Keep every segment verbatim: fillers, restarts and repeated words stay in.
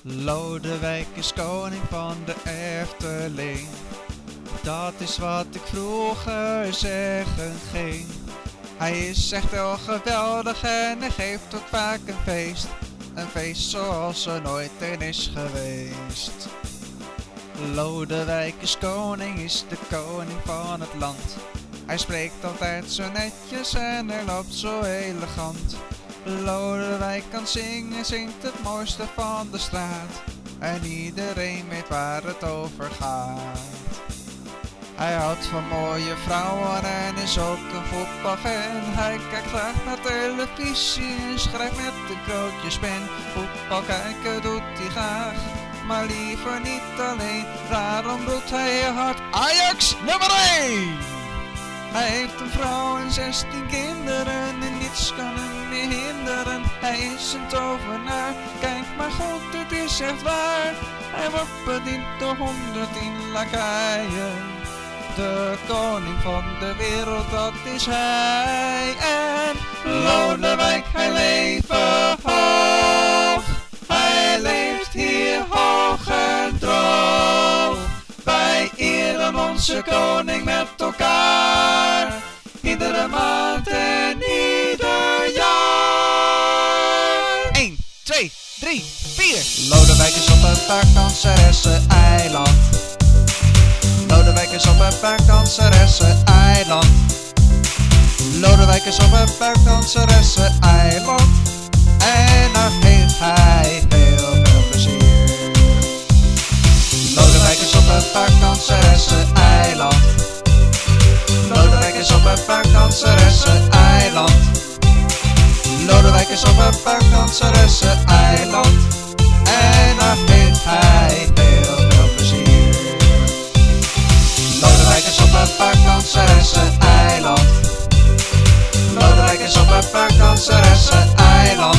Lodewijk is koning van de Efteling. Dat is wat ik vroeger zeggen ging. Hij is echt heel geweldig en hij geeft ook vaak een feest. Een feest zoals er nooit een is geweest. Lodewijk is koning, is de koning van het land. Hij spreekt altijd zo netjes en hij loopt zo elegant. Lodewijk kan zingen, zingt het mooiste van de straat. En iedereen weet waar het over gaat. Hij houdt van mooie vrouwen en is ook een voetbalfan. Hij kijkt graag naar televisie en schrijft met de krootjespen. Voetbal kijken doet hij graag, maar liever niet alleen. Daarom doet hij heel hard Ajax nummer één! Hij heeft een vrouw en zestien kinderen en niets kan hem meer hinderen. Hij is een tovenaar, kijk maar goed, het is echt waar. Hij wordt bediend door honderdtien lakeien. De koning van de wereld, dat is hij. En Lodewijk, hij leven hoog. Hij leeft hier hoog en droog. Wij eren onze koning met elkaar. Iedere maand en ieder jaar. één, twee, drie, vier. Lodewijk is op het vakantiereiland. Lodewijk is op het vakantiereiland. Lodewijk is op het vakantiereiland. En daar heeft hij heel veel plezier. Lodewijk is op het vakantiereiland. Lodewijk is op het vakantiereiland. Lodewijk is op het vakantiereiland. En daar heeft hij heel veel plezier. Lodewijk is op het vakantiereiland. Lodewijk is op het vakantiereiland.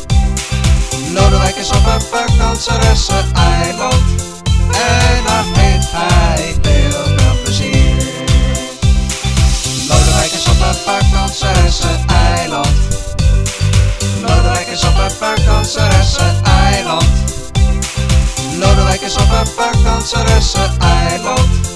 Lodewijk is op het vakantiereiland. En daar heeft hij heel veel plezier. Lodewijk is op het vakantiereiland. Lodewijk is op het vakantiereiland. Lodewijk is op het vakantiereiland.